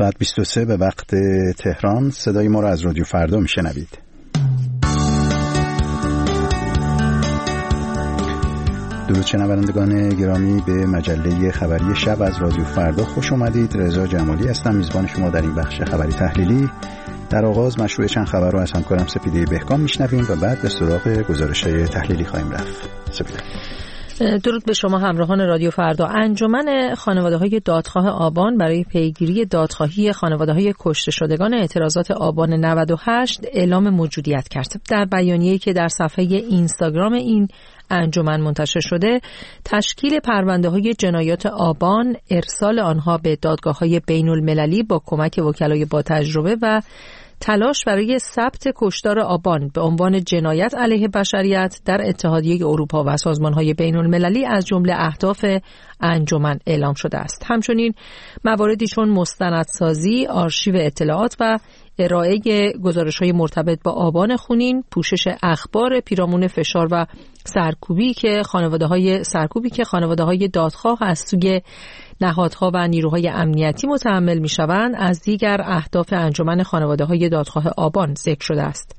ساعت 23 به وقت تهران. صدای ما را از رادیو فردا میشنوید. درود شنوندگان گرامی، به مجله خبری شب از رادیو فردا خوش اومدید. رضا جمالی هستم، میزبان شما در این بخش خبری تحلیلی. در آغاز مشروع چند خبر رو از همکارم سپیده بهکام میشنویم و بعد به سراغ گزارش‌های تحلیلی خواهیم رفت. سپیده. درود به شما همراهان رادیو فردا. انجمن خانواده‌های دادخواه آبان برای پیگیری دادخواهی خانواده‌های کشته شدگان اعتراضات آبان 98 اعلام موجودیت کرد. در بیانیه‌ای که در صفحه اینستاگرام این انجمن منتشر شده، تشکیل پرونده‌های جنایات آبان، ارسال آنها به دادگاه‌های بین‌المللی با کمک وکلای با تجربه و تلاش برای ثبت کشتار آبان به عنوان جنایت علیه بشریت در اتحادیه اروپا و سازمان‌های بین‌المللی از جمله اهداف انجمن اعلام شده است. همچنین مواردی چون مستندسازی، آرشیو اطلاعات و ارائه گزارش‌های مرتبط با آبان خونین، پوشش اخبار پیرامون فشار و سرکوبی که خانواده‌های دادخواه از سوی نهادها و نیروهای امنیتی متحمل می‌شوند، از دیگر اهداف انجمن خانواده‌های دادخواه آبان ذکر شده است.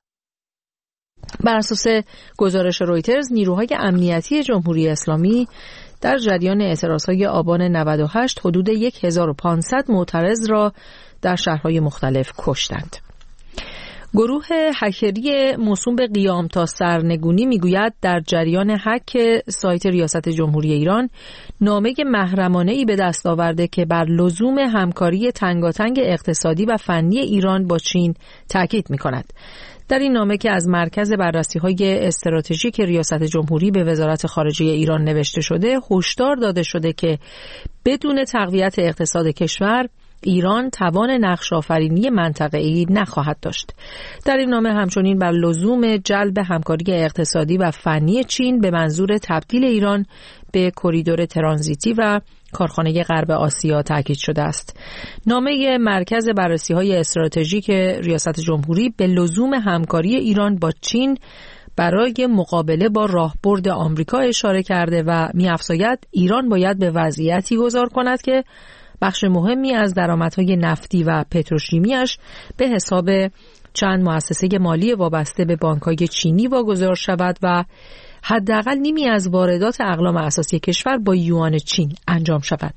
بر اساس گزارش رویترز، نیروهای امنیتی جمهوری اسلامی در جریان اعتراضهای آبان 98 حدود 1500 معترض را در شهرهای مختلف کشتند. گروه هکری موسوم به قیام تا سرنگونی میگوید در جریان هک سایت ریاست جمهوری ایران نامه محرمانه‌ای به دست آورده که بر لزوم همکاری تنگاتنگ اقتصادی و فنی ایران با چین تاکید می‌کند. در این نامه که از مرکز بررسی‌های استراتژیک ریاست جمهوری به وزارت خارجه ایران نوشته شده، هشدار داده شده که بدون تقویت اقتصاد کشور ایران توان نقش آفرینی منطقه‌ای نخواهد داشت. در این نامه همچنین بر لزوم جلب همکاری اقتصادی و فنی چین به منظور تبدیل ایران به کریدور ترانزیتی و کارخانه غرب آسیا تاکید شده است. نامه مرکز بررسی‌های استراتژیک ریاست جمهوری به لزوم همکاری ایران با چین برای مقابله با راهبرد آمریکا اشاره کرده و می‌افزاید ایران باید به وضعیتی گذار کند که بخش مهمی از درآمدهای نفتی و پتروشیمیش به حساب چند مؤسسه مالی وابسته به بانک‌های چینی واگذار شود و حداقل نیمی از واردات اقلام اساسی کشور با یوان چین انجام شود.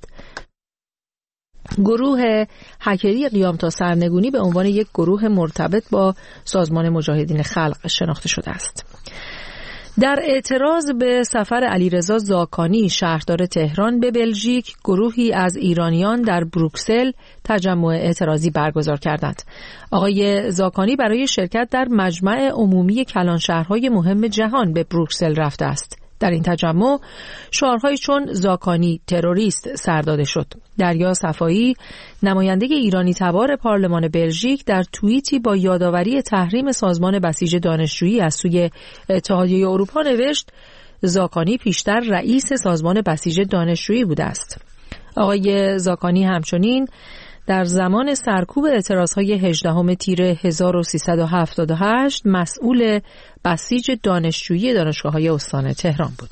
گروه هکری قیام تا سرنگونی به عنوان یک گروه مرتبط با سازمان مجاهدین خلق شناخته شده است. در اعتراض به سفر علیرضا زاکانی شهردار تهران به بلژیک، گروهی از ایرانیان در بروکسل تجمع اعتراضی برگزار کردند. آقای زاکانی برای شرکت در مجمع عمومی کلانشهرهای مهم جهان به بروکسل رفته است. در این تجمع شعارهایی چون زاکانی تروریست سر داده شد. دریا صفایی، نماینده ایرانی تبار پارلمان بلژیک، در توییتی با یادآوری تحریم سازمان بسیج دانشجویی از سوی اتحادیه اروپا نوشت زاکانی پیشتر رئیس سازمان بسیج دانشجویی بوده است. آقای زاکانی همچنین در زمان سرکوب اعتراضهای 18 تیر 1378 مسئول بسیج دانشجویی دانشگاه‌های استان تهران بود.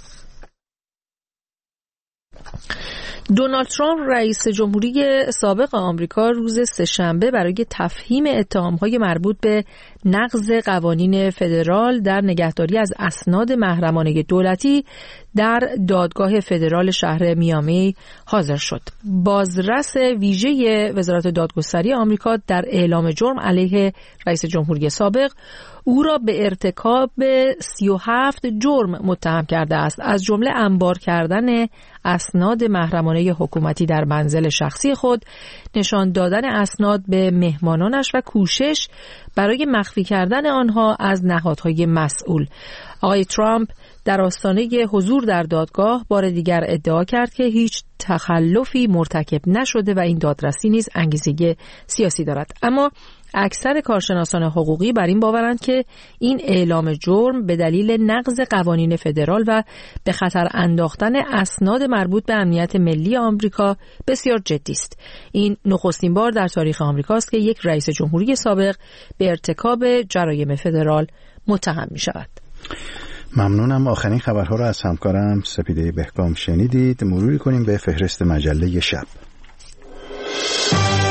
دونالد ترامپ رئیس جمهوری سابق آمریکا روز سه‌شنبه برای تفهیم اتهام‌های مربوط به نقض قوانین فدرال در نگهداری از اسناد محرمانه دولتی در دادگاه فدرال شهر میامی حاضر شد. بازرس ویژه وزارت دادگستری آمریکا در اعلام جرم علیه رئیس جمهوری سابق او را به ارتکاب 37 جرم متهم کرده است، از جمله انبار کردن اسناد محرمانه حکومتی در منزل شخصی خود، نشان دادن اسناد به مهمانانش و کوشش برای مخفی کردن آنها از نهادهای مسئول. آقای ترامپ در آستانه حضور در دادگاه بار دیگر ادعا کرد که هیچ تخلفی مرتکب نشده و این دادرسی نیز انگیزه سیاسی دارد. اما اکثر کارشناسان حقوقی بر این باورند که این اعلام جرم به دلیل نقض قوانین فدرال و به خطر انداختن اسناد مربوط به امنیت ملی آمریکا بسیار جدی است. این نخستین بار در تاریخ آمریکاست که یک رئیس جمهوری سابق به ارتکاب جرایم فدرال متهم می شود. ممنونم. آخرین خبرها را از همکارم سپیده بهکام شنیدید. مروری کنیم به فهرست مجله شب.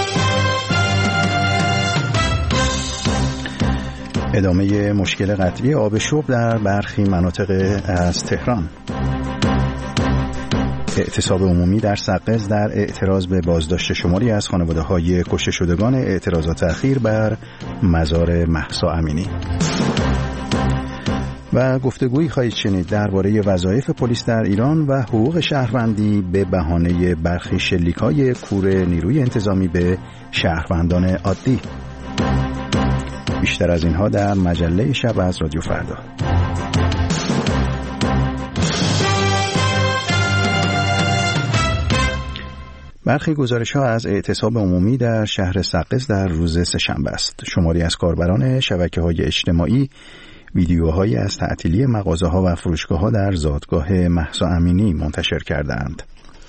ادامه مشکل قطعی آب شرب در برخی مناطق از تهران. اعتصاب عمومی در سقز در اعتراض به بازداشت شماری از خانواده‌های کشته شدگان اعتراضات اخیر بر مزار مهسا امینی. و گفتگویی خواهید شنید درباره وظایف پلیس در ایران و حقوق شهروندی به بهانه برخی شلیک‌های کور نیروی انتظامی به شهروندان عادی. بیشتر از اینها در مجله شب از رادیو فردا. برخی گزارش‌ها از اعتصاب عمومی در شهر سقز در روز سه‌شنبه است. شماری از کاربران شبکه‌های اجتماعی ویدیوهایی از تعطیلی مغازه‌ها و فروشگاه‌ها در زادگاه مهسا امینی منتشر کردند.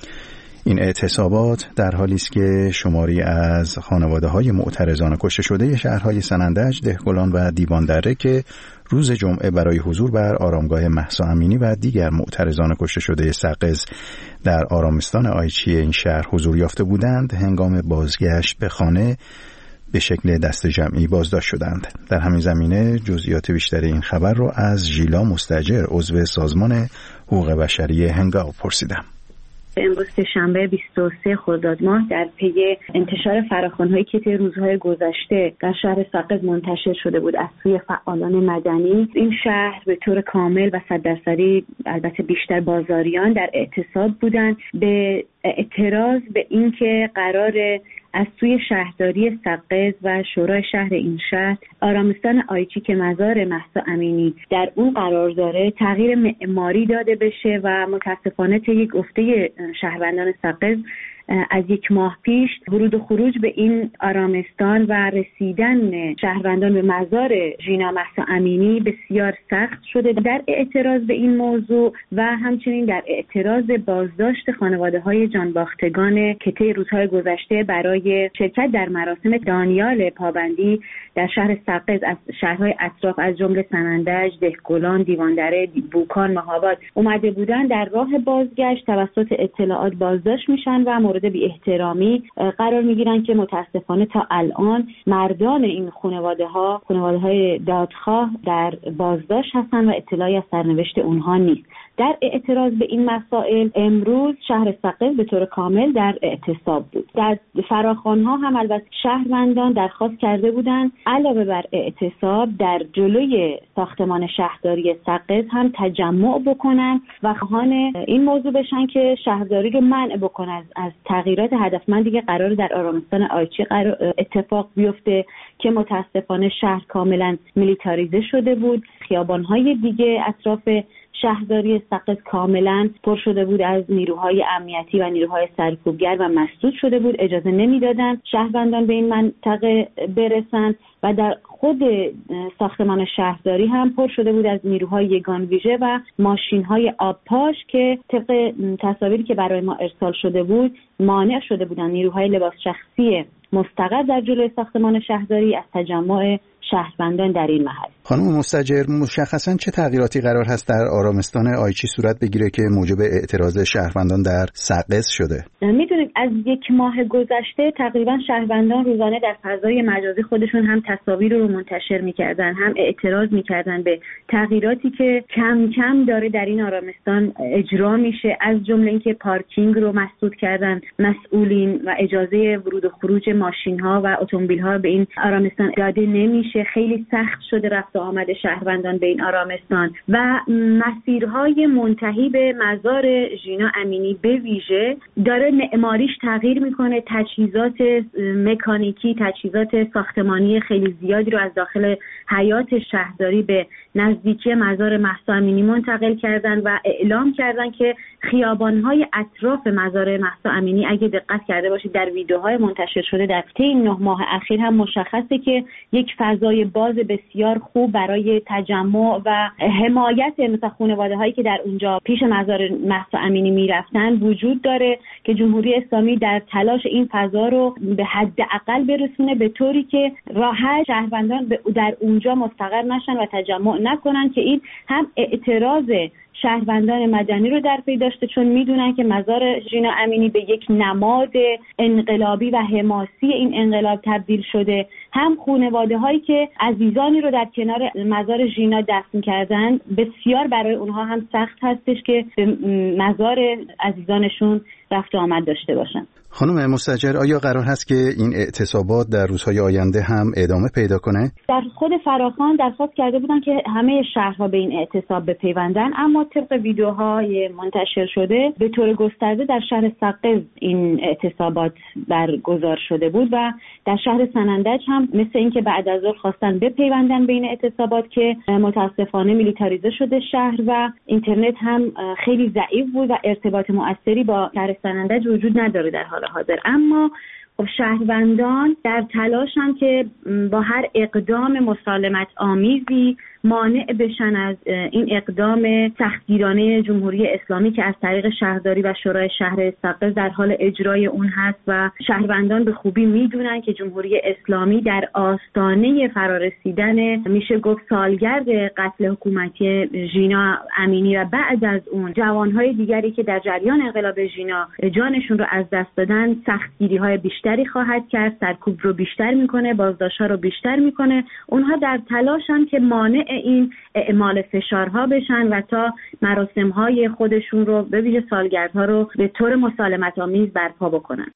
این اعتصابات در حالی است که شماری از خانواده‌های معترضان کشته شده شهرهای سنندج، دهقلان و دیواندره که روز جمعه برای حضور بر آرامگاه مهسا امینی و دیگر معترضان کشته شده سقز در آرامستان آیچی این شهر حضور یافته بودند، هنگام بازگشت به خانه به شکل دست جمعی بازداشت شدند. در همین زمینه جزئیات بیشتر این خبر را از ژیلا مستاجر، عضو سازمان حقوق بشری هنگاو پرسیدم. امروز شنبه 23 خرداد ماه در پی انتشار فراخوان‌هایی که طی روزهای گذشته در شهر سقز منتشر شده بود از سوی فعالان مدنی، این شهر به طور کامل و 100%، البته بیشتر بازاریان، در اعتصاب بودند به اعتراض به اینکه قرار از سوی شهرداری سقز و شورای شهر این شهر آرامستان آیچی که مزار مهسا امینی در اون قرار داره تغییر معماری داده بشه و متاسفانه طی گفته شهروندان سقز از 1 ماه پیش ورود و خروج به این آرامستان و رسیدن شهروندان به مزار ژینا مهسا امینی بسیار سخت شده. در اعتراض به این موضوع و همچنین در اعتراض بازداشت خانواده‌های جانباختگان که طی روزهای گذشته برای شرکت در مراسم دانیال پابندی در شهر سقز از شهرهای اطراف از جمله سنندج، دهقلان، دیواندره، بوکان، مهاباد اومده بودن، در راه بازگشت توسط اطلاعات بازداشت میشن و مورد بی احترامی قرار میگیرن که متاسفانه تا الان مردان این خانواده‌های دادخواه در بازداشت هستن و اطلاعی از سرنوشت اونها نیست. در اعتراض به این مسائل امروز شهر سقز به طور کامل در اعتصاب بود. در فراخوان‌ها هم البته شهروندان درخواست کرده بودند علاوه بر اعتصاب در جلوی ساختمان شهرداری سقز هم تجمع بکنن و خواهان این موضوع بشن که شهرداری رو منع بکنه از تغییرات هدفمندی که قرار در آرامستان آیچی اتفاق بیفته که متاسفانه شهر کاملا میلیتاریزه شده بود. خیابان‌های دیگه اطراف شهرداری سقز کاملا پر شده بود از نیروهای امنیتی و نیروهای سرکوبگر و مسدود شده بود، اجازه نمیدادن شهروندان به این منطقه برسن و در خود ساختمان شهرداری هم پر شده بود از نیروهای یگان ویژه و ماشین‌های آبپاش که طبق تصاویری که برای ما ارسال شده بود مانع شده بودند نیروهای لباس شخصی مستقر در جلوی ساختمان شهرداری از تجمع شهروندان در این محل. خانم مستاجر، مشخصاً چه تغییراتی قرار هست در آرامستان آیچی صورت بگیره که موجب اعتراض شهروندان در سقز شده؟ میدونید از 1 ماه گذشته تقریبا شهروندان روزانه در فضای مجازی خودشون هم تصاویر رو منتشر می‌کردن، هم اعتراض می‌کردن به تغییراتی که کم کم داره در این آرامستان اجرا میشه، از جمله اینکه پارکینگ رو مسدود کردن مسئولین و اجازه ورود و خروج ماشین‌ها و اتومبیل‌ها به این آرامستان داده نمیشه. خیلی سخت شده رفت و آمد شهروندان به این آرامستان و مسیرهای منتهی به مزار ژینا امینی به ویژه داره معماریش تغییر میکنه. تجهیزات مکانیکی، تجهیزات ساختمانی خیلی زیادی رو از داخل حیات شهرداری به نزدیکی مزار مهسا امینی منتقل کردن و اعلام کردن که خیابان‌های اطراف مزار مهسا امینی، اگه دقت کرده باشید در ویدیوهای منتشر شده در طی 9 ماه اخیر هم مشخصه که یک فضای باز بسیار خوب برای تجمع و حمایت مثل خانواده‌هایی که در اونجا پیش مزار مهسا امینی میرفتن وجود داره که جمهوری اسلامی در تلاش این فضا رو به حداقل برسونه به طوری که راحت شهروندان در اونجا مستقر نشن و تجمع نکنن که این هم اعتراض شهروندان مدنی رو در پی داشته، چون میدونن که مزار ژینا امینی به یک نماد انقلابی و حماسی این انقلاب تبدیل شده. هم خانواده هایی که عزیزانی رو در کنار مزار ژینا دفن کردن، بسیار برای اونها هم سخت هستش که به مزار عزیزانشون رفت و آمد داشته باشن. خانم مستاجر، آیا قرار هست که این اعتصابات در روزهای آینده هم ادامه پیدا کنه؟ در خود فراخوان درخواست کرده بودن که همه شهرها به این اعتصاب بپیوندن، اما طبق ویدیوهای منتشر شده به طور گسترده در شهر سقز این اعتصابات برگزار شده بود و در شهر سنندج هم مثل اینکه بعد از ظهر خواستن بپیوندن به این اعتصابات که متاسفانه میلیتاریزه شده شهر و اینترنت هم خیلی ضعیف بود و ارتباط مؤثری با شهر سنندج وجود نداره در حال حاضر. اما شهروندان در تلاشن که با هر اقدام مسالمت آمیزی مانع بشن از این اقدام سختگیرانه جمهوری اسلامی که از طریق شهرداری و شورای شهر سقز در حال اجرای اون هست و شهروندان به خوبی میدونن که جمهوری اسلامی در آستانه فرارسیدن میشه گفت سالگرد قتل حکومتی ژینا امینی و بعد از اون جوانهای دیگری که در جریان انقلاب ژینا جانشون رو از دست دادن سختگیری‌های بیشتری خواهد کرد، سرکوب رو بیشتر میکنه، بازداشت‌ها رو بیشتر میکنه. اونها در تلاشن که مانع این اعمال فشارها بشن و تا مراسم‌های خودشون رو به ویژه سالگردها رو به طور مسالمت‌آمیز برپا بکنن.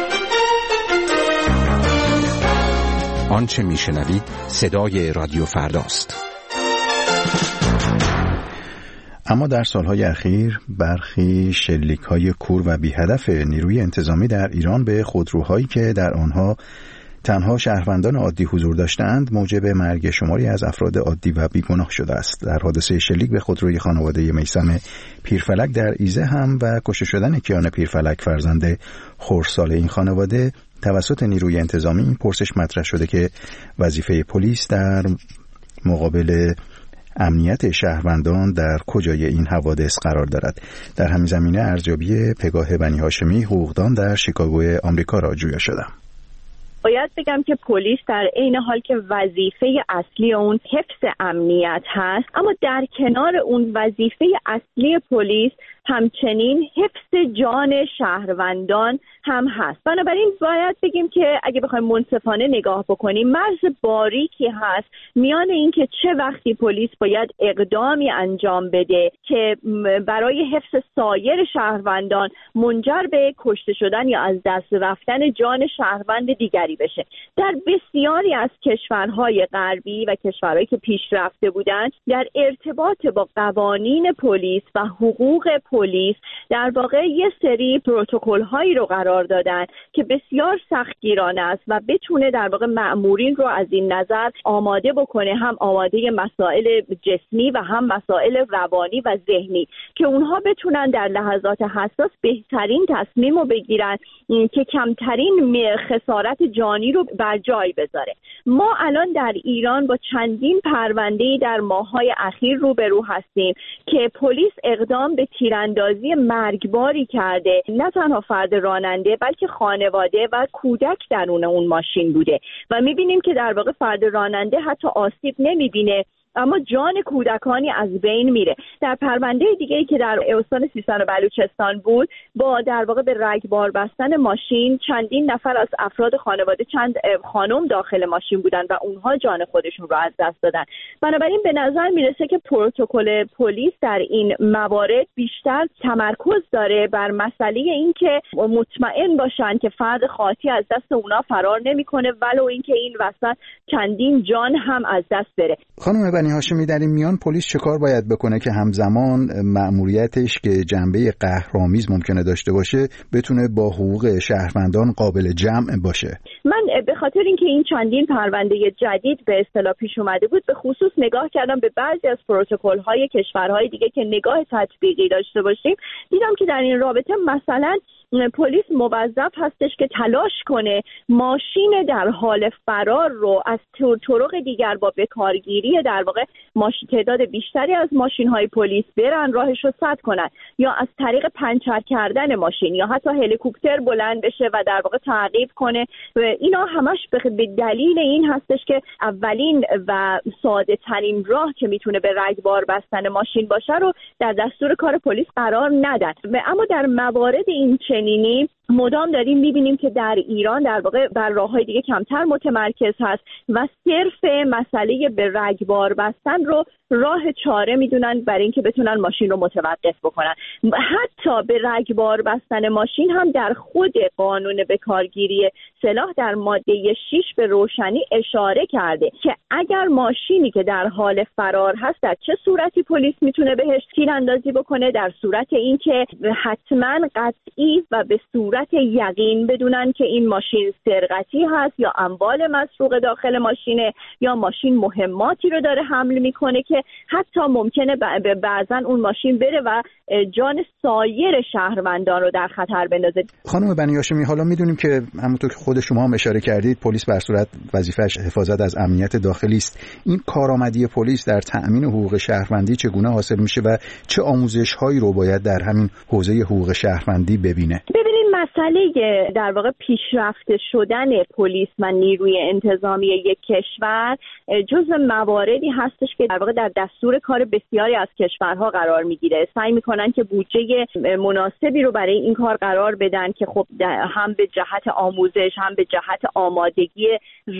آنچه میشنوید صدای رادیو فرداست. اما در سالهای اخیر برخی شلیک‌های کور و بی‌هدف نیروی انتظامی در ایران به خودروهایی که در آنها تنها شهروندان عادی حضور داشتند موجب مرگ شماری از افراد عادی و بیگناه شده است. در حادثه شلیک به خودروی خانواده میثم پیرفلک در ایزه هم و کشته شدن کیان پیرفلک فرزند خردسال این خانواده توسط نیروی انتظامی این پرسش مطرح شده که وظیفه پلیس در مقابل امنیت شهروندان در کجای این حوادث قرار دارد. در همین زمینه ارزیابی پگاه بنی هاشمی حقوقدان در شیکاگو آمریکا را جویا شدم. باید بگم که پلیس در عین حال که وظیفه اصلی اون حفظ امنیت هست، اما در کنار اون وظیفه اصلی پلیس همچنین حفظ جان شهروندان هم هست. بنابراین باید بگیم که اگه بخوایم منصفانه نگاه بکنیم مرز باریکی هست میان این که چه وقتی پلیس باید اقدامی انجام بده که برای حفظ سایر شهروندان منجر به کشته شدن یا از دست رفتن جان شهروند دیگری بشه. در بسیاری از کشورهای غربی و کشورهایی که پیشرفته بودند در ارتباط با قوانین پلیس و حقوق پلیس در واقع یه سری پروتکل هایی رو قرار دادن که بسیار سختگیرانه است و بتونه در واقع مأمورین رو از این نظر آماده بکنه، هم آماده مسائل جسمی و هم مسائل روانی و ذهنی، که اونها بتونن در لحظات حساس بهترین تصمیم رو بگیرن که کمترین خسارت جانی رو بر جای بذاره. ما الان در ایران با چندین پرونده‌ای در ماه‌های اخیر روبرو هستیم که پلیس اقدام به تیراندازی مرگباری کرده، نه تنها فرد راننده بلکه خانواده و کودک درون اون ماشین بوده و می‌بینیم که در واقع فرد راننده حتی آسیب نمی‌بینه اما جان کودکانی از بین میره. در پرونده دیگه‌ای که در استان سیستان و بلوچستان بود، با در واقع به رگبار بستن ماشین چندین نفر از افراد خانواده، چند خانم داخل ماشین بودن و اونها جان خودشون رو از دست دادن. بنابراین به نظر میرسه که پروتکل پلیس در این موارد بیشتر تمرکز داره بر مسئله این که مطمئن باشن که فرد خاطی از دست اونا فرار نمیکنه، ولو اینکه این وسط چندین جان هم از دست بره. خانم بنی هاشمی، در این میان پلیس چه کار باید بکنه که همزمان مأموریتش که جنبه قهرآمیز ممکنه داشته باشه بتونه با حقوق شهروندان قابل جمع باشه؟ من به خاطر اینکه این چندین پرونده جدید به اصطلاح پیش اومده بود به خصوص نگاه کردم به بعضی از پروتکل‌های کشورهای دیگه که نگاه تطبیقی داشته باشیم، دیدم که در این رابطه مثلا پلیس موظف هستش که تلاش کنه ماشین در حال فرار رو از طرق دیگر با بکارگیری در واقع تعداد بیشتری از ماشین‌های پلیس برن راهش رو سد کنن، یا از طریق پنچر کردن ماشین یا حتی هلیکوپتر بلند بشه و در واقع تعقیب کنه. و اینا همش به دلیل این هستش که اولین و ساده ترین راه که میتونه به رگبار بستن ماشین باشه رو در دستور کار پلیس قرار ندن. اما در موارد این چنینی مدام داریم میبینیم که در ایران در واقع بر راههای دیگه کمتر متمرکز هست و صرف مسئله به رگبار بستن رو راه چاره میدونن برای اینکه بتونن ماشین رو متوقف بکنن. حتی به رگبار بستن ماشین هم در خود قانون بکارگیری سلاح در ماده 6 به روشنی اشاره کرده که اگر ماشینی که در حال فرار هست در چه صورتی پلیس میتونه بهش تیراندازی بکنه، در صورت اینکه حتما قطعی و به صورت یقین بدونن که این ماشین سرقتی هست یا اموال مسروقه داخل ماشینه یا ماشین مهماتی رو داره حمل میکنه که حتی ممکنه بعضن اون ماشین بره و جان سایر شهروندان رو در خطر بندازه. خانم بنی هاشمی، حالا میدونیم که همونطور که خود شما هم اشاره کردید پلیس بر صورت وظیفه‌اش حفاظت از امنیت داخلی است. این کارآمدی پلیس در تأمین حقوق شهروندی چگونه حاصل میشه و چه آموزش‌هایی رو باید در همین حوزه حقوق شهروندی ببینه؟ مسئله در واقع پیشرفته شدن پلیس و نیروی انتظامی یک کشور جزو مواردی هستش که در واقع در دستور کار بسیاری از کشورها قرار میگیره. سعی میکنن که بودجه مناسبی رو برای این کار قرار بدن که خب هم به جهت آموزش هم به جهت آمادگی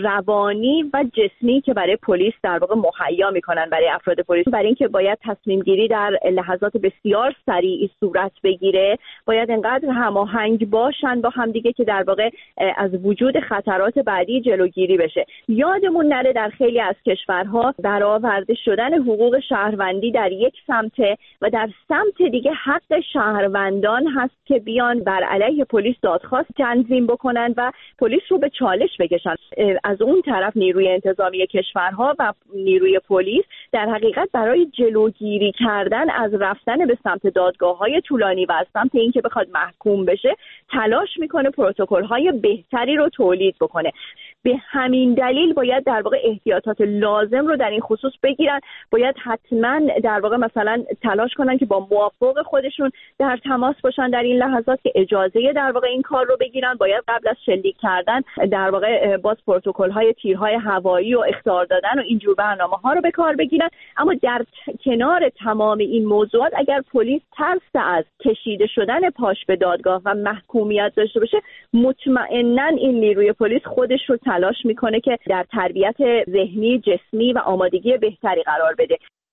روانی و جسمی که برای پلیس در واقع مهیا میکنن برای افراد پلیس، برای اینکه باید تصمیم گیری در لحظات بسیار سریع صورت بگیره، باید انقدر هماهنگ باشن با هم دیگه که در واقع از وجود خطرات بعدی جلوگیری بشه. یادمون نره در خیلی از کشورها برآورده شدن حقوق شهروندی در یک سمته و در سمت دیگه حق شهروندان هست که بیان بر علیه پلیس دادخواست تنظیم بکنن و پلیس رو به چالش بکشن. از اون طرف نیروی انتظامی کشورها و نیروی پلیس در حقیقت برای جلوگیری کردن از رفتن به سمت دادگاه‌های طولانی و از سمت اینکه بخواد محکوم بشه تلاش میکنه پروتکل‌های بهتری رو تولید بکنه. به همین دلیل باید در واقع احتیاطات لازم رو در این خصوص بگیرن. باید حتما در واقع مثلا تلاش کنن که با موافق خودشون در تماس باشن در این لحظات که اجازه در واقع این کار رو بگیرن. باید قبل از شلیک کردن در واقع باز پروتکل‌های تیرهای هوایی و اخطار دادن و اینجور برنامه‌ها رو به کار بگیرن. اما در کنار تمام این موضوعات اگر پلیس ترس از کشیده شدن پاش به دادگاه و محکومیت داشته باشه، مطمئناً این نیروی پلیس خودش رو تلاش میکنه که در تربیت ذهنی، جسمی و آمادگی بهتری قرار بده.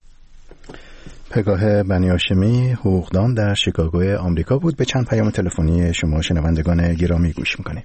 پگاه بنی هاشمی، حقوقدان در شیکاگو آمریکا بود. به چند پیام تلفنی شما شنوندگان گرامی گوش میکنیم.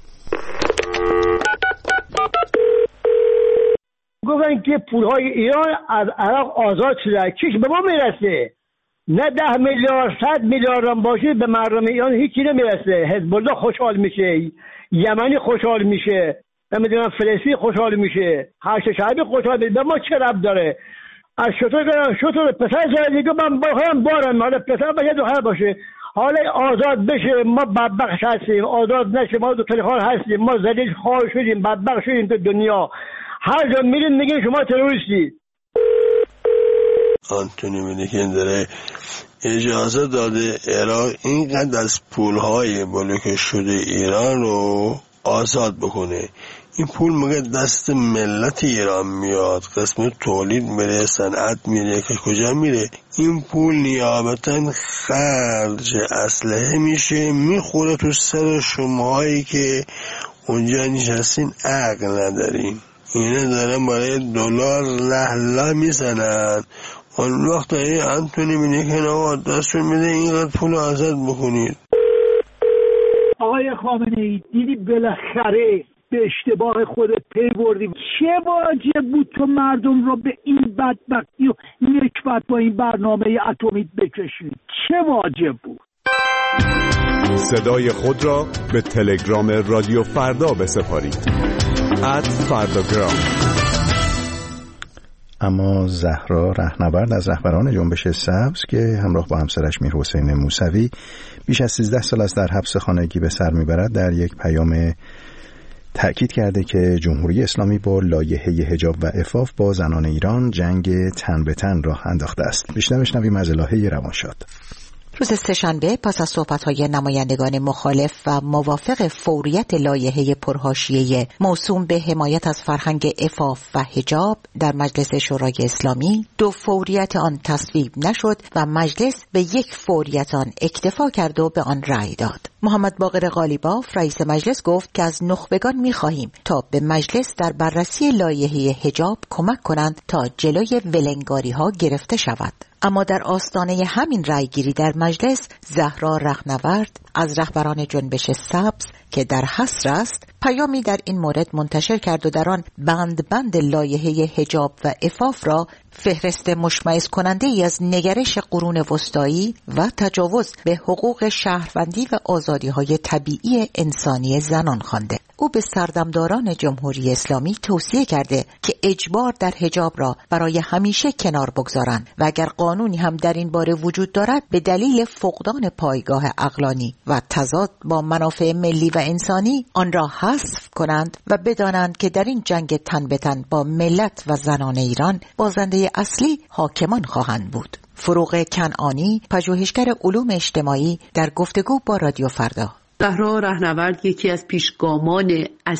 گفتن که پولهای ایران از عراق آزاد شده، چیش به ما میرسه؟ نه 10 میلیارد 100 میلیارد هم باشه به مردم ایران هیچی نمیرسه. حزب الله خوشحال میشه، یمنی خوشحال میشه، نمیدونم فلسطین خوشحال میشه، هشت شعبی خوشحال میشه. به ما چه ربط داره؟ از شطور پسر زده دیگه من بارم حالا پسر باشه دختر باشه، حالا آزاد بشه ما بدبخت هستیم، آزاد نشه ما دو تلخال هستیم، ما ذلیل خوار شدیم، بدبخت شدیم تو دنیا. هر جا میریم میگن شما تروریستی. آنتونی بلینکن داره اجازه داده عراق اینقدر از پولهای بلوکه شده ایران رو آزاد بکنه. این پول مگه دست ملت ایران میاد؟ قسمت تولید میره، صنعت میره، که کجا میره؟ این پول نیابتا خرج اسلحه میشه، میخوره تو سر شماهایی که اونجا نشستین عقل ندارین. اینه دارن برای دلار لهله میزنن. اون وقت این آنتونی بلینکن آقا دستون میده اینقدر پول آزاد بکنید. آقای خامنه‌ای دیدی بالاخره به اشتباه خودت پی بردی. چه واجب بود تو مردم رو به این بدبختی و نکبت با این برنامه اتمی بکشید؟ چه واجب بود؟ صدای خود را به تلگرام رادیو فردا بسپارید. @فرداگرام. اما زهرا رهنورد از رهبران جنبش سبز که همراه با همسرش میرحسین موسوی بیش از 13 سال است در حبس خانگی به سر میبرد، در یک پیام تأکید کرده که جمهوری اسلامی با لایحه حجاب و عفاف با زنان ایران جنگ تن به تن راه انداخته است. بیشتر بشنویم از الهه روانشاد. روز سه‌شنبه پس از صحبت‌های نمایندگان مخالف و موافق فوریت لایحه پرحاشیه موسوم به حمایت از فرهنگ عفاف و حجاب در مجلس شورای اسلامی، 2 فوریت آن تصویب نشد و مجلس به 1 فوریت آن اکتفا کرد و به آن رأی داد. محمد باقر قالیباف رئیس مجلس گفت که از نخبگان می‌خواهیم تا به مجلس در بررسی لایحه حجاب کمک کنند تا جلوی ولنگاری‌ها گرفته شود. اما در آستانه همین رأیگیری در مجلس، زهرا رهنورد از رهبران جنبش سبز که در حصر است پیامی در این مورد منتشر کرد و در آن بند لایحه حجاب و عفاف را فهرست مشمئز کننده ای از نگرش قرون وسطایی و تجاوز به حقوق شهروندی و آزادی‌های طبیعی انسانی زنان خوانده. او به سردمداران جمهوری اسلامی توصیه کرده که اجبار در حجاب را برای همیشه کنار بگذارند و اگر قانونی هم در این باره وجود دارد به دلیل فقدان پایگاه عقلانی و تضاد با منافع ملی و انسانی آن را حذف کنند و بدانند که در این جنگ تن به تن با ملت و زنان ایران بازنده اصلی حاکمان خواهند بود. فروغ کنعانی، پژوهشگر علوم اجتماعی، در گفتگو با رادیو فردا. زهرا رهنورد یکی از پیشگامان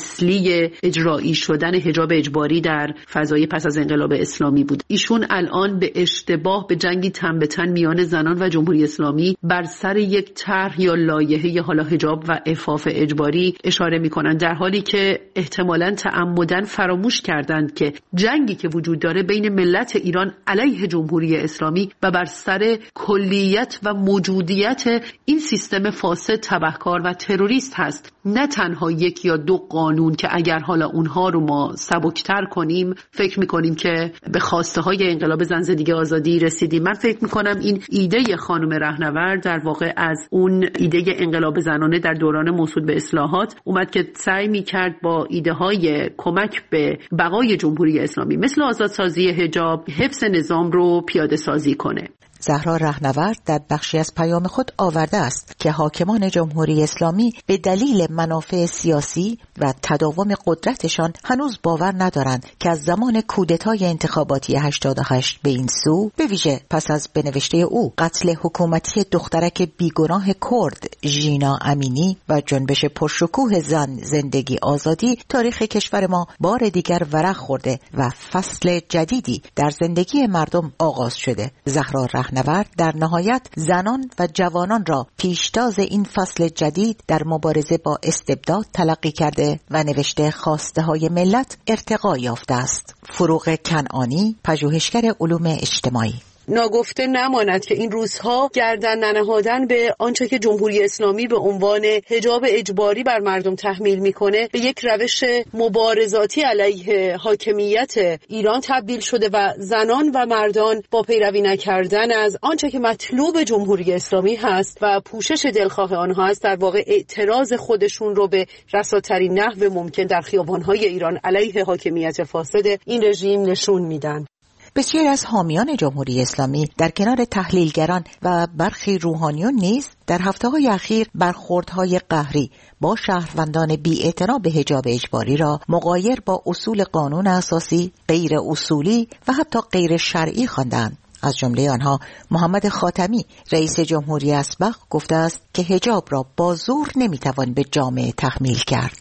اصلی اجرایی شدن حجاب اجباری در فضای پس از انقلاب اسلامی بود. ایشون الان به اشتباه به جنگی تن به تن میان زنان و جمهوری اسلامی بر سر یک طرح یا لایحه حالا حجاب و عفاف اجباری اشاره میکنند، در حالی که احتمالاً تعمداً فراموش کردند که جنگی که وجود داره بین ملت ایران علیه جمهوری اسلامی و بر سر کلیت و موجودیت این سیستم فاسد، تبهکار و تروریست هست. نه تنها 1 یا 2 قانون که اگر حالا اونها رو ما سبکتر کنیم فکر میکنیم که به خواسته های انقلاب زن زندگی آزادی رسیدیم. من فکر میکنم این ایده خانم رهنورد در واقع از اون ایده انقلاب زنانه در دوران موصول به اصلاحات اومد که سعی میکرد با ایده های کمک به بقای جمهوری اسلامی مثل آزادسازی حجاب، حفظ نظام رو پیاده سازی کنه. زهرا رهنورد در بخشی از پیام خود آورده است که حاکمان جمهوری اسلامی به دلیل منافع سیاسی و تداوم قدرتشان هنوز باور ندارند که از زمان کودتای انتخاباتی 88 به این سو، به ویژه پس از به نوشته او قتل حکومتی دخترک بیگناه کرد ژینا امینی و جنبش پرشکوه زن زندگی آزادی، تاریخ کشور ما بار دیگر ورق خورده و فصل جدیدی در زندگی مردم آغاز شده. زهرا رهنورد در نهایت زنان و جوانان را پیشتاز این فصل جدید در مبارزه با استبداد تلقی کرده و نوشته خواسته های ملت ارتقا یافته است. فروغ کنعانی، پژوهشگر علوم اجتماعی. ناگفته نماند که این روزها گردن ننهادن به آنچه که جمهوری اسلامی به عنوان حجاب اجباری بر مردم تحمیل میکنه به یک روش مبارزاتی علیه حاکمیت ایران تبدیل شده و زنان و مردان با پیروی نکردن از آنچه که مطلوب جمهوری اسلامی هست و پوشش دلخواه آنها است، در واقع اعتراض خودشون رو به رساترین نحو ممکن در خیابان‌های ایران علیه حاکمیت فاسد این رژیم نشون میدن. بسیاری از حامیان جمهوری اسلامی در کنار تحلیلگران و برخی روحانیون نیز در هفته‌های اخیر برخوردهای قهری با شهروندان بی‌اعتنا به حجاب اجباری را مغایر با اصول قانون اساسی، غیر اصولی و حتی غیر شرعی خواندند. از جمله آنها محمد خاتمی، رئیس جمهوری اسبق، گفته است که حجاب را با زور نمیتوان به جامعه تحمیل کرد.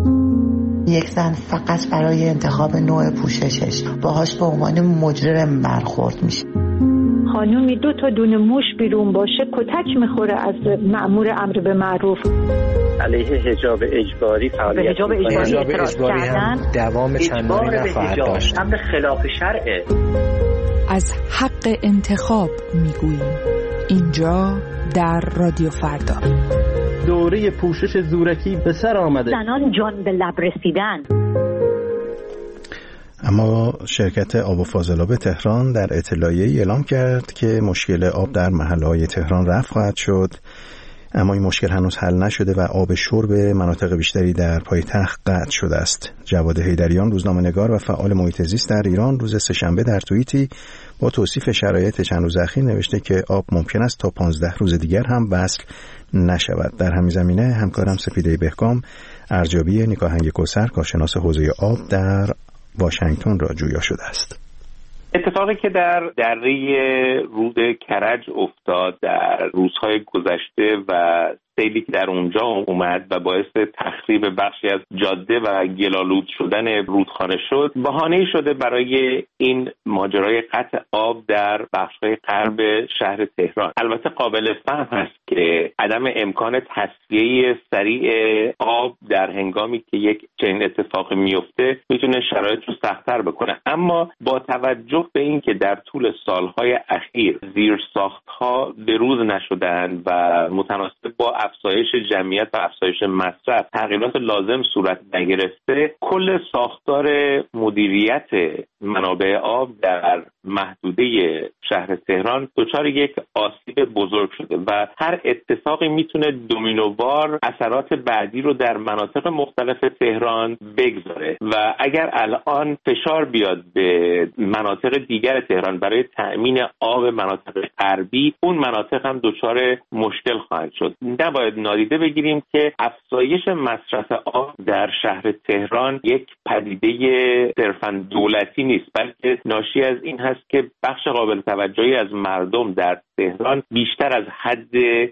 یک زن فقط برای انتخاب نوع پوششش باهاش به عنوان مجرم برخورد میشه. خانومی 2 تا دونه موش بیرون باشه کتک میخوره از مأمور امر به معروف. علیه حجاب اجباری فعالیت حجاب اجباری هم دوام چندانی نخواهد داشت. امر خلاف شرعه. از حق انتخاب میگوییم اینجا در رادیو فردا. دوره پوشش زورکی به سر آمده. زنان جان به لب رسیدن. اما شرکت آب و فاضلاب تهران در اطلاعیه‌ای اعلام کرد که مشکل آب در محله‌های تهران رفع خواهد شد. اما این مشکل هنوز حل نشده و آب شرب مناطق بیشتری در پایتخت قطع شده است. جواد حیدریان، روزنامه‌نگار و فعال محیط زیست در ایران، روز سه‌شنبه در توییتی با توصیف شرایط چند روز اخیر نوشته که آب ممکن است تا 15 روز دیگر هم وصل نشود. در همین زمینه همکارم سپیده بهگام ارجابی نیکاهنگ کوثر، کارشناس حوزه آب در واشنگتن را جویا شده است. اتفاقی که در دره رود کرج افتاد در روزهای گذشته و سیلی که در اونجا اومد و باعث تخریب بخشی از جاده و گلالود شدن رودخانه شد، بهانه‌ای شده برای این ماجرای قطع آب در بخش‌های غرب شهر تهران. البته قابل فهم هست که عدم امکان تصفیه سریع آب در هنگامی که یک چنین اتفاقی میفته میتونه شرایط رو سخت‌تر بکنه، اما با توجه به اینکه در طول سالهای اخیر زیرساخت‌ها بروز نشدن و متناسب با افزایش جمعیت و افزایش مصرف تغییرات لازم صورت نگرفته، کل ساختار مدیریت منابع آب در محدوده شهر تهران دچار یک آسیب بزرگ شده و هر اتفاقی میتونه دومینووار اثرات بعدی رو در مناطق مختلف تهران بگذاره و اگر الان فشار بیاد به مناطق دیگر تهران برای تأمین آب مناطق غربی، اون مناطق هم دچار مشکل خواهند شد. نباید نادیده بگیریم که افزایش مصرف آب در شهر تهران یک پدیده صرفاً دولتی نیست، بلکه ناشی از این هست که بخش قابل توجهی از مردم در تهران بیشتر از حد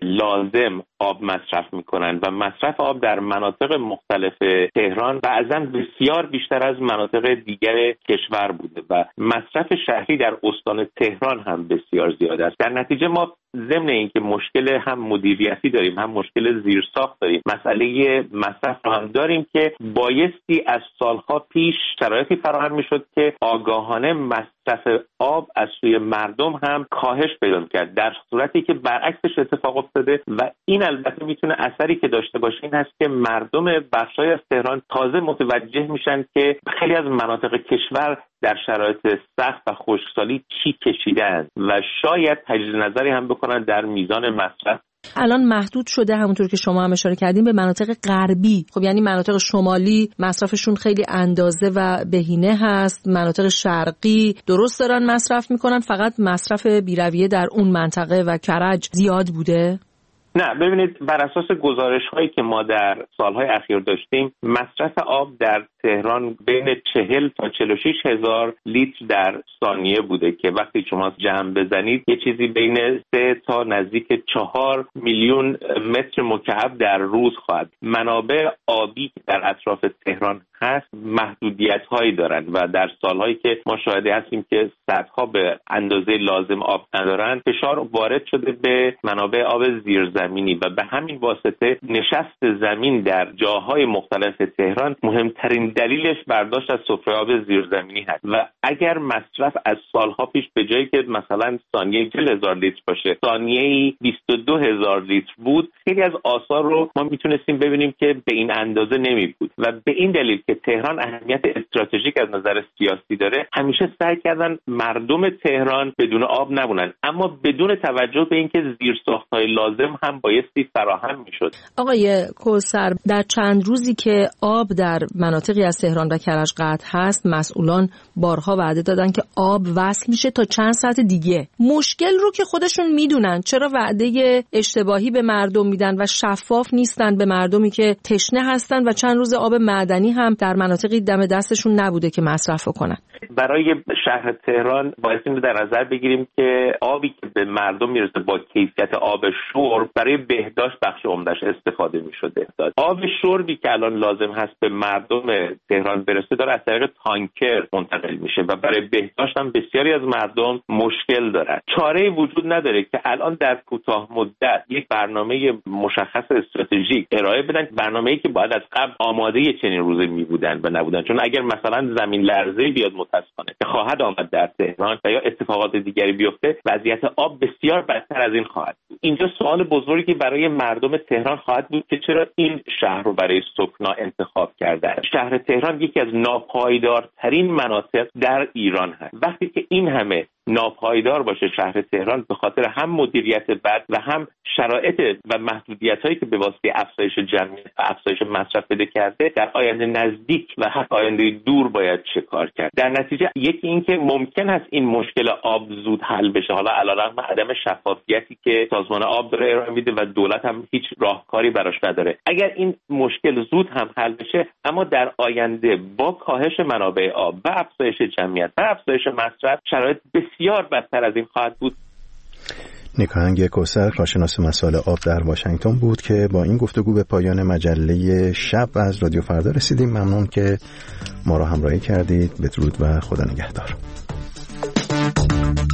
لازم آب مصرف میکنن و مصرف آب در مناطق مختلف تهران بعضاً بسیار بیشتر از مناطق دیگر کشور بوده و مصرف شهری در استان تهران هم بسیار زیاد است. در نتیجه ما ضمن اینکه مشکل هم مدیریتی داریم هم مشکل زیرساخت داریم، مسئله مصرف رو هم داریم که بایستی از سالها پیش شرایطی فراهم میشد که آگاهانه مصرف آب از سوی مردم هم کاهش پیدا کرد، در صورتی که برعکسش اتفاق افتاده و این البته میتونه اثری که داشته باشه این هست که مردم بخشای از تهران تازه متوجه میشن که خیلی از مناطق کشور در شرایط سخت و خشکسالی چی کشیدن و شاید تجدید نظری هم بکنن در میزان مصرف. الان محدود شده همونطور که شما هم اشاره کردین به مناطق غربی. خب یعنی مناطق شمالی مصرفشون خیلی اندازه و بهینه هست، مناطق شرقی درست دارن مصرف میکنن، فقط مصرف بی‌رویه در اون منطقه و کرج زیاد بوده؟ نه، ببینید بر اساس گزارش هایی که ما در سالهای اخیر داشتیم مصرف آب در تهران بین 40 تا 46 هزار لیتر در ثانیه بوده که وقتی شما جمع بزنید یه چیزی بین 3 تا نزدیک 4 میلیون متر مکعب در روز خواهد. منابع آبی که در اطراف تهران هست محدودیت هایی دارند و در سالهایی که ما شاهد هستیم که سدها به اندازه لازم آب ندارند، فشار وارد شده به منابع آب زیرزمینی و به همین واسطه نشست زمین در جاهای مختلف تهران مهمترین دلیلش برداشت از سفره آب زیرزمینی هست و اگر مصرف از سالها پیش به جایی که مثلا ثانیه 40,000 لیتر باشه ثانیه‌ای 22,000 لیتر بود، خیلی از آثار رو ما میتونستیم ببینیم که به این اندازه نمی بود و به این دلیل که تهران اهمیت استراتژیک از نظر سیاسی داره همیشه سعی کردن مردم تهران بدون آب نمونن، اما بدون توجه به اینکه زیرساخت‌های لازم هم بایستی فراهم میشد. آقای کوثر، در چند روزی که آب در مناطقی از تهران و کرج قطع هست، مسئولان بارها وعده دادن که آب وصل میشه تا چند ساعت دیگه. مشکل رو که خودشون میدونن، چرا وعده اشتباهی به مردم میدن و شفاف نیستن به مردمی که تشنه هستن و چند روز آب معدنی هم در مناطقی دم دستشون نبوده که مصرف کنن؟ برای شهر تهران باید این رو در نظر بگیریم که آبی که به مردم میرسه با کیفیت آب شرب برای بهداشت بخش عمده‌اش استفاده میشده. آب شربی که الان لازم هست به مردم تهران برسه داره از طریق تانکر منتقل میشه و برای بهداشت هم بسیاری از مردم مشکل دارن. چاره‌ای وجود نداره که الان در کوتاه مدت یک برنامه مشخص استراتژیک ارائه بدن، برنامه‌ای که باید از قبل آماده چنین روزی میبودن و نبودن. چون اگر مثلا زمین لرزه بیاد متاسفانه که خواهد آمد در تهران و یا اتفاقات دیگری بیفته، وضعیت آب بسیار بدتر از این خواهد بود. اینجا سوال بزرگی که برای مردم تهران خواهد بود که چرا این شهر رو برای سکنا انتخاب کردن. شهر تهران یکی از ناپایدارترین مناطق در ایران هست. وقتی که این همه ناپایدار باشه شهر تهران به خاطر هم مدیریت بد و هم شرایط و محدودیت‌هایی که به واسطه افزایش جمعیت و افزایش مصرف بده کرده، در آینده نزدیک و حتی آینده دور باید چه کار کرد. در نتیجه یکی این که ممکن است این مشکل آب زود حل بشه، حالا علیرغم عدم شفافیتی که سازمان آب داره ارائه میده و دولت هم هیچ راهکاری براش نداره. اگر این مشکل زود هم حل بشه، اما در آینده با کاهش منابع آب و افزایش جمعیت و افزایش مصرف شرایط بسیار بدتر از این خواهد بود. نیکاهنگ کوثر، کارشناس مسائل آب در واشنگتن بود که با این گفتگو به پایان مجله شب از رادیو فردا رسیدیم. ممنون که ما را همراهی کردید. بدرود و خدا نگهدار.